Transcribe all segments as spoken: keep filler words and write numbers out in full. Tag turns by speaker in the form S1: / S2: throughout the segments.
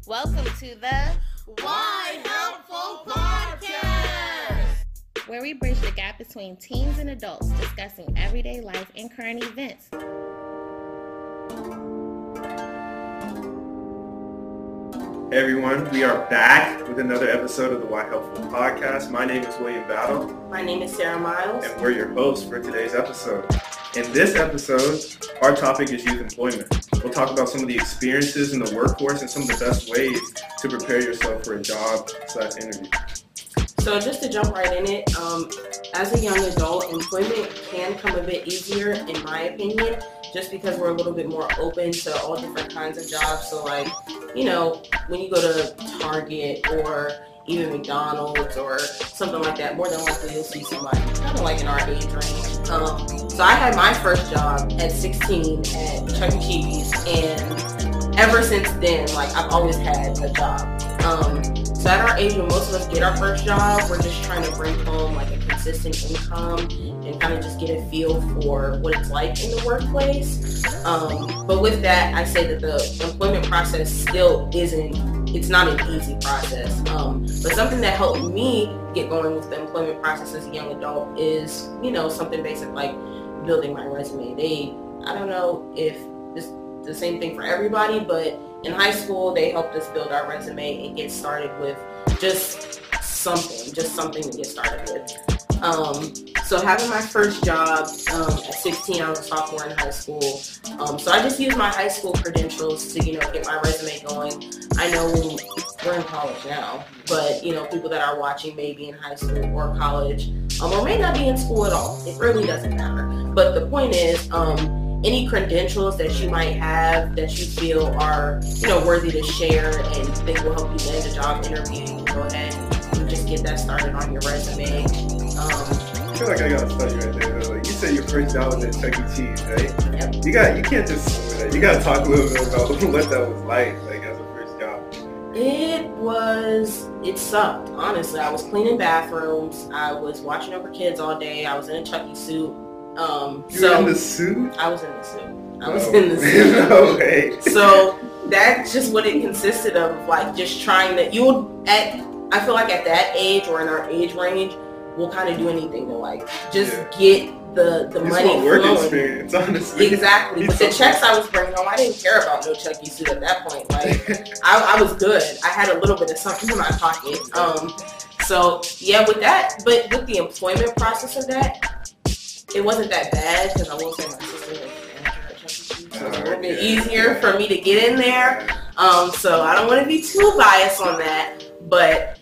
S1: Welcome to the
S2: Why Helpful Podcast,
S1: where we bridge the gap between teens and adults discussing everyday life and current events.
S3: Hey everyone, we are back with another episode of the Why Helpful Podcast. My name is William Battle.
S2: My name is Sarah Miles.
S3: And we're your hosts for today's episode. In this episode, our topic is youth employment. We'll talk about some of the experiences in the workforce and some of the best ways to prepare yourself for a job slash interview.
S2: So just to jump right in it, um, as a young adult, employment can come a bit easier, in my opinion, just because we're a little bit more open to all different kinds of jobs. So like, you know, when you go to Target or even McDonald's or something like that, more than likely you'll see somebody kind of like in our age range. Um, so I had my first job at sixteen at Chuck E. Cheese, and ever since then, like I've always had a job. Um, so at our age, when most of us get our first job, we're just trying to bring home like a consistent income and kind of just get a feel for what it's like in the workplace. Um, but with that, I say that the employment process still isn't, it's not an easy process. Um, but something that helped me get going with the employment process as a young adult is, you know, something basic like building my resume. They, I don't know if this is the same thing for everybody, but in high school, they helped us build our resume and get started with just something, just something to get started with. Um, so having my first job um, at sixteen, I was a sophomore in high school. Um, so I just used my high school credentials to, you know, get my resume going. I know we're in college now, but, you know, people that are watching may be in high school or college, um, or may not be in school at all. It really doesn't matter. But the point is, um, any credentials that you might have that you feel are, you know, worthy to share and think will help you land a job interview, you can go ahead and just get that started on your resume. Um,
S3: I feel like I gotta stop you right there though. Like you said your first job was at Chuck E. Cheese, right?
S2: Yep.
S3: You got you can't just say that. You gotta talk a little bit about what that was like, like as a first job.
S2: It was, it sucked, honestly. I was cleaning bathrooms, I was watching over kids all day, I was in a Chucky suit. Um,
S3: you
S2: so
S3: were in the suit?
S2: I was in the suit. I was
S3: oh.
S2: in the suit.
S3: No way.
S2: So that's just what it consisted of, like just trying to, you'll, at, I feel like at that age or in our age range, we'll kind of do anything to like, just
S3: yeah.
S2: get the, the
S3: it's
S2: money
S3: my work
S2: flowing.
S3: experience, honestly.
S2: Exactly. But
S3: so
S2: the checks I was bringing home, I didn't care about no Chuck E. suit at that point. Like, I, I was good. I had a little bit of something in my pocket. Um, so yeah, with that, but with the employment process of that, it wasn't that bad because I will say my sister was a manager at Chuck E. Cheese, so it's a little bit easier for me to get in there. Um, so I don't want to be too biased on that. But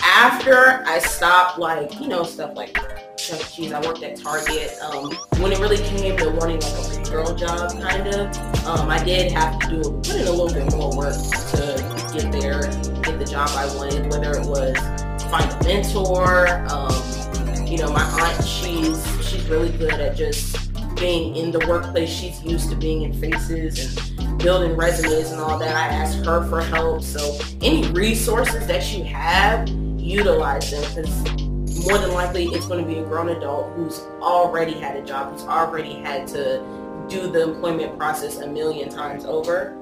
S2: after I stopped, like, you know, stuff like Chuck E. Cheese, I worked at Target. Um, when it really came to wanting like a big girl job, kind of, um, I did have to do put in a little bit more work to get there, get the job I wanted. Whether it was find a mentor, um, you know, my aunt, she's she's really good at just being in the workplace. She's used to being in faces and building resumes and all that. I asked her for help. So any resources that you have, utilize them, because more than likely it's going to be a grown adult who's already had a job, who's already had to do the employment process a million times over.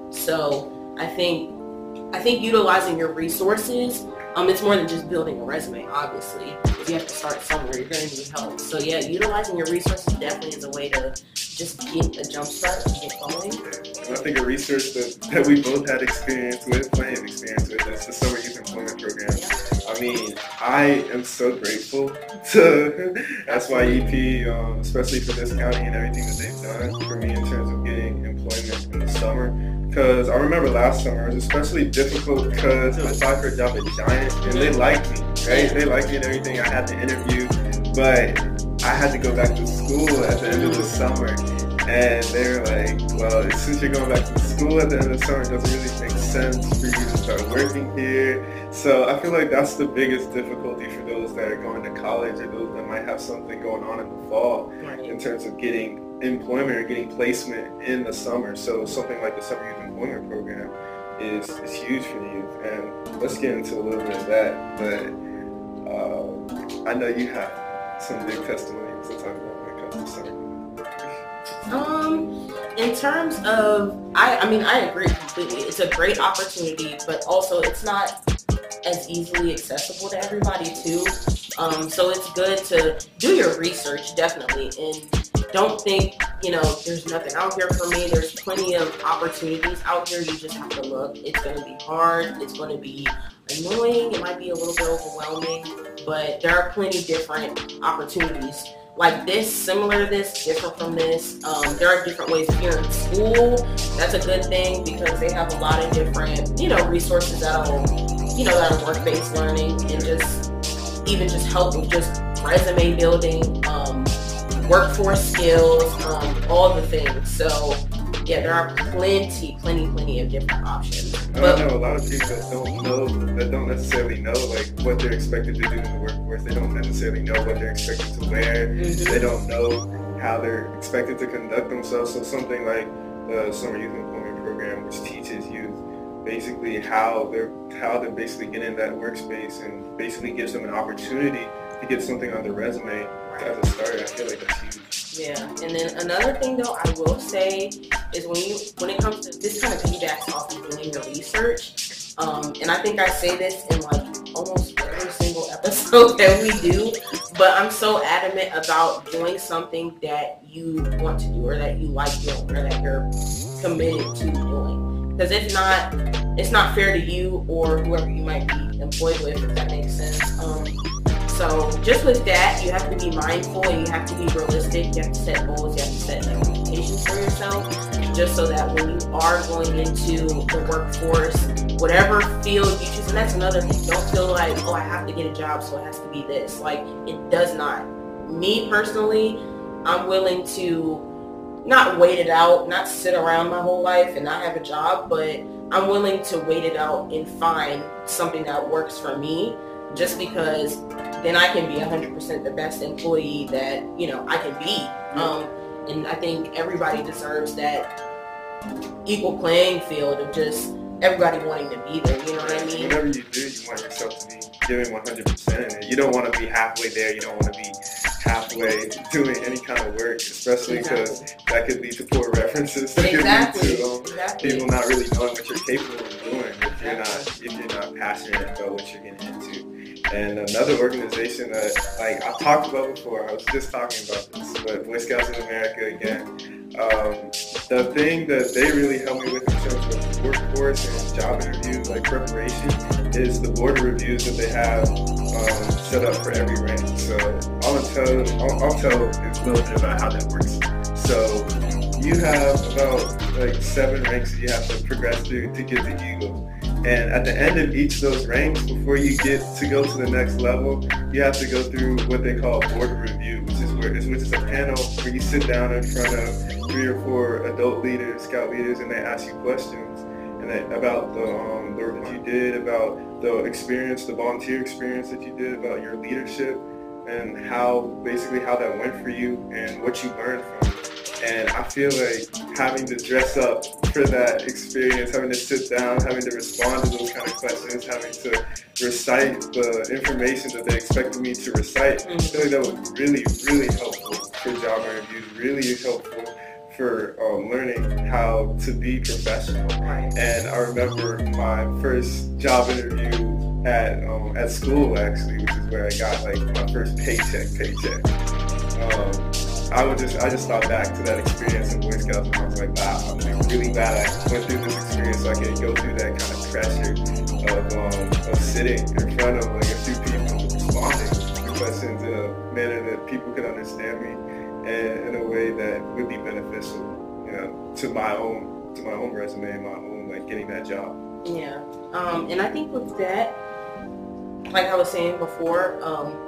S2: So I think I think utilizing your resources, um, it's more than just building a resume, obviously. You have to start somewhere. You're going to need help. So yeah, utilizing your resources definitely is a way to just get a jump start and get going.
S3: And I think a research that, that we both had experience with, plenty of experience with, is the Summer Youth Employment Program. I mean, I am so grateful to S Y E P, um, especially for this county and everything that they've done for me in terms of getting employment in the summer. Because I remember last summer, it was especially difficult because I applied for a job at Giant and they liked me, right? They liked me and everything. I had the interview, but I had to go back to school at the end of the summer. And they were like, well, since you're going back to school at the end of the summer, it doesn't really make sense for you to start working here. So I feel like that's the biggest difficulty for those that are going to college or those that might have something going on in the fall
S2: Right.
S3: in terms of getting employment or getting placement in the summer. So something like the Summer Youth Employment Program is, is huge for the youth. And let's get into a little bit of that. But uh, I know you have some big testimonies to talk about when it comes to summer.
S2: Um, in terms of, I, I mean, I agree completely. It's a great opportunity, but also it's not as easily accessible to everybody too. Um, so it's good to do your research, definitely, and don't think, you know, there's nothing out here for me. There's plenty of opportunities out here. You just have to look. It's going to be hard. It's going to be annoying. It might be a little bit overwhelming, but there are plenty different opportunities like this, similar to this, different from this. Um, there are different ways. If you're in school, that's a good thing because they have a lot of different, you know, resources that'll, you know, that are work-based learning and just even just help with just resume building, um, workforce skills, um, all the things. So yeah, there are plenty, plenty, plenty of different options.
S3: But I know a lot of people that don't know, that don't necessarily know like what they're expected to do in the workforce. They don't necessarily know what they're expected to wear. Mm-hmm. They don't know how they're expected to conduct themselves. So something like the Summer Youth Employment Program, which teaches youth basically how they're how they're basically getting that workspace and basically gives them an opportunity to get something on their resume as a starter. I feel like that's huge.
S2: Yeah, and then another thing though I will say is when you when it comes to this kind of piggybacks off of doing your research, um, and I think I say this in like almost every single episode that we do, but I'm so adamant about doing something that you want to do or that you like doing or that you're committed to doing. Because if not, it's not fair to you or whoever you might be employed with, if that makes sense. Um, So just with that, you have to be mindful and you have to be realistic. You have to set goals, you have to set expectations for yourself, just so that when you are going into the workforce, whatever field you choose, and that's another thing, don't feel like, oh, I have to get a job, so it has to be this. Like, it does not. Me personally, I'm willing to not wait it out, not sit around my whole life and not have a job, but I'm willing to wait it out and find something that works for me, just because then I can be one hundred percent the best employee that, you know, I can be. Um, and I think everybody deserves that equal playing field of just everybody wanting to be there, you know what I mean?
S3: Whatever you do, you want yourself to be giving one hundred percent in it. You don't want to be halfway there. You don't want to be halfway doing any kind of work, especially because exactly. that could lead to poor references. That
S2: exactly.
S3: could lead to um,
S2: exactly.
S3: people not really knowing what you're capable of doing if you're not if you're not passionate about what you're getting into. And another organization that, like I've talked about before, I was just talking about this, but Boy Scouts of America again. Um, the thing that they really help me with in terms of workforce and job interviews, like preparation, is the board reviews that they have um, set up for every rank. So I'll tell, I'll, I'll tell a little bit about how that works. So you have about like seven ranks that you have to progress through to get to Eagle. And at the end of each of those ranks, before you get to go to the next level, you have to go through what they call board review, which is where which is a panel where you sit down in front of three or four adult leaders, scout leaders, and they ask you questions and they, about the um, the work that you did, about the experience, the volunteer experience that you did, about your leadership, and how basically how that went for you and what you learned from it. And I feel like having to dress up for that experience, having to sit down, having to respond to those kind of questions, having to recite the information that they expected me to recite, I feel like that was really, really helpful for job interviews, really helpful for um, learning how to be professional. And I remember my first job interview at um, at school, actually, which is where I got like my first paycheck, paycheck. Um, I would just, I just thought back to that experience in Boy Scouts, and I was like, wow, I'm like really glad I went through this experience so I could go through that kind of pressure of, um, of sitting in front of like a few people, responding to questions in a manner that people could understand me and in a way that would be beneficial, you know, to my own, to my own resume, my own like getting that job.
S2: Yeah, um, and I think with that, like I was saying before,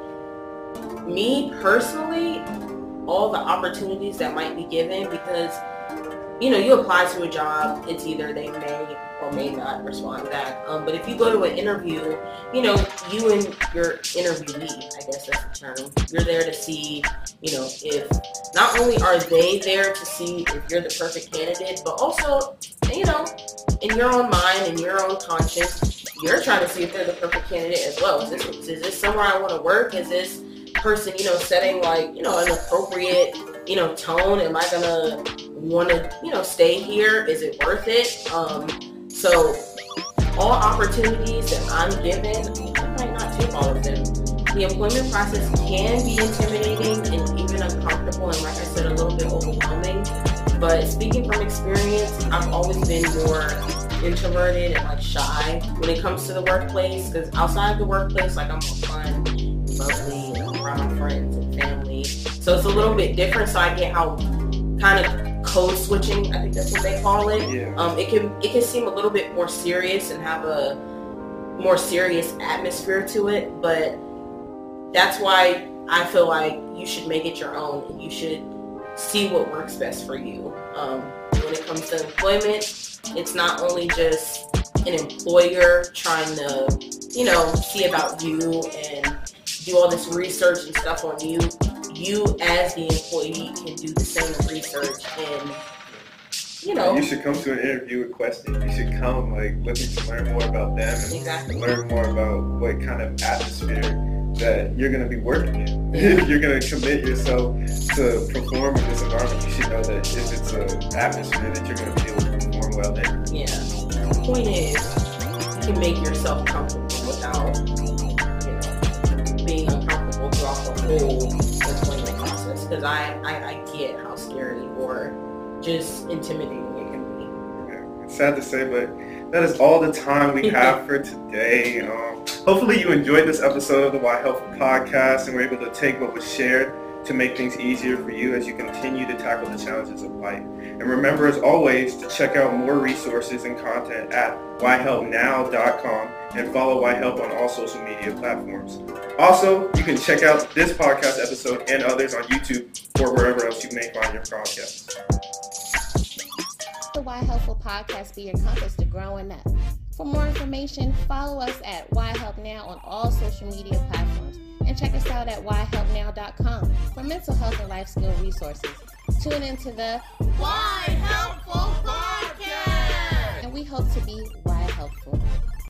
S2: um, me personally, all the opportunities that might be given, because you know, you apply to a job, it's either they may or may not respond back. Um, but if you go to an interview, you know, you and your interviewee, I guess that's the term, you're there to see, you know, if not only are they there to see if you're the perfect candidate, but also, you know, in your own mind and your own conscience, you're trying to see if they're the perfect candidate as well. Is this, is this somewhere I want to work? Is this person, you know, setting like, you know, an appropriate you know, tone? Am I gonna want to, you know, stay here? Is it worth it? Um, so all opportunities that I'm given, I might not take all of them. The employment process can be intimidating and even uncomfortable, and like I said, a little bit overwhelming. But speaking from experience, I've always been more introverted and like shy when it comes to the workplace, because outside the workplace, like I'm fun, bubbly, and I'm around my friends and family. So it's a little bit different. So I get how kind of code switching, I think that's what they call it.
S3: Yeah.
S2: Um, it can it can seem a little bit more serious and have a more serious atmosphere to it, but that's why I feel like you should make it your own and you should see what works best for you. Um, when it comes to employment, it's not only just an employer trying to, you know, see about you and do all this research and stuff on you. You as the employee can do the same research and, you know.
S3: You should come to an interview with questions. You should come like looking to learn more about them and
S2: Exactly.
S3: learn more about what kind of atmosphere that you're going to be working in. If you're going to commit yourself to perform in this environment, you should know that if it's an atmosphere that you're going to be able to perform well in.
S2: Yeah. The point is, you can make yourself comfortable without, you know, being uncomfortable throughout the whole employment process. Because I, I, I get how scary or just intimidating it can be.
S3: Yeah, it's sad to say, but that is all the time we have for today. Um, hopefully you enjoyed this episode of the Why Helpful podcast and were able to take what was shared to make things easier for you as you continue to tackle the challenges of life. And remember, as always, to check out more resources and content at why help now dot com and follow Y Help on all social media platforms. Also, you can check out this podcast episode and others on YouTube or wherever else you may find your podcasts.
S1: The Why Helpful podcast be your compass to growing up. For more information, follow us at Y Help Now on all social media platforms. And check us out at why help now dot com for mental health and life skill resources. Tune into the
S4: Why Helpful Podcast!
S1: and we hope to be why helpful.